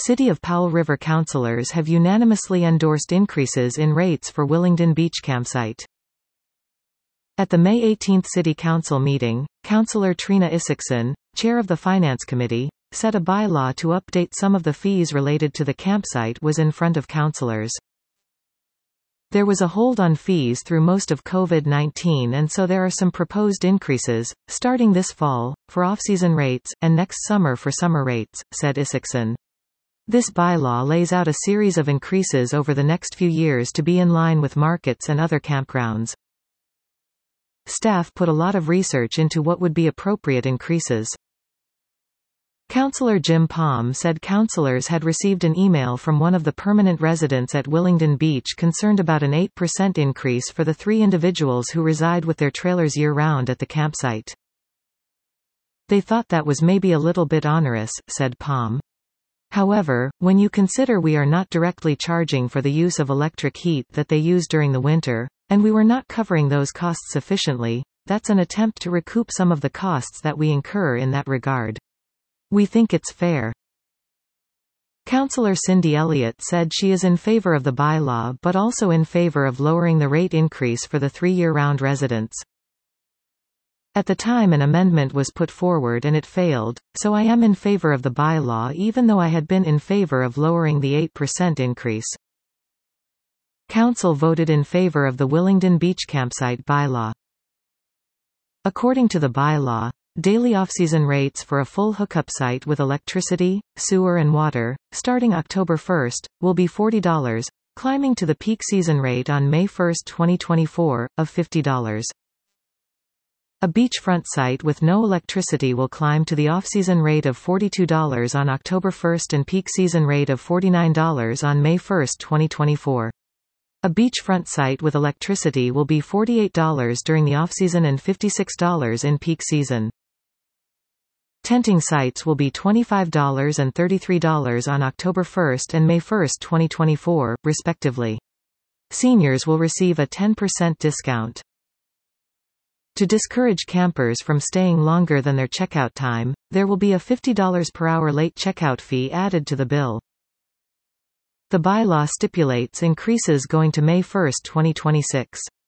City of Powell River councillors have unanimously endorsed increases in rates for Willingdon Beach campsite. At the May 18 City Council meeting, Councillor Trina Isaacson, chair of the Finance Committee, said a bylaw to update some of the fees related to the campsite was in front of councillors. There was a hold on fees through most of COVID-19, and so there are some proposed increases, starting this fall, for off-season rates, and next summer for summer rates, said Isaacson. This bylaw lays out a series of increases over the next few years to be in line with markets and other campgrounds. Staff put a lot of research into what would be appropriate increases. Councillor Jim Palm said councillors had received an email from one of the permanent residents at Willingdon Beach concerned about an 8% increase for the 3 individuals who reside with their trailers year-round at the campsite. They thought that was maybe a little bit onerous, said Palm. However, when you consider we are not directly charging for the use of electric heat that they use during the winter, and we were not covering those costs sufficiently, that's an attempt to recoup some of the costs that we incur in that regard. We think it's fair. Councillor Cindy Elliott said she is in favor of the bylaw but also in favor of lowering the rate increase for the 3 year-round residents. At the time an amendment was put forward and it failed, so I am in favor of the bylaw even though I had been in favor of lowering the 8% increase. Council voted in favor of the Willingdon Beach campsite bylaw. According to the bylaw, daily off-season rates for a full hookup site with electricity, sewer and water, starting October 1, will be $40, climbing to the peak season rate on May 1, 2024, of $50. A beachfront site with no electricity will climb to the off-season rate of $42 on October 1 and peak season rate of $49 on May 1, 2024. A beachfront site with electricity will be $48 during the off-season and $56 in peak season. Tenting sites will be $25 and $33 on October 1 and May 1, 2024, respectively. Seniors will receive a 10% discount. To discourage campers from staying longer than their checkout time, there will be a $50 per hour late checkout fee added to the bill. The bylaw stipulates increases going to May 1, 2026.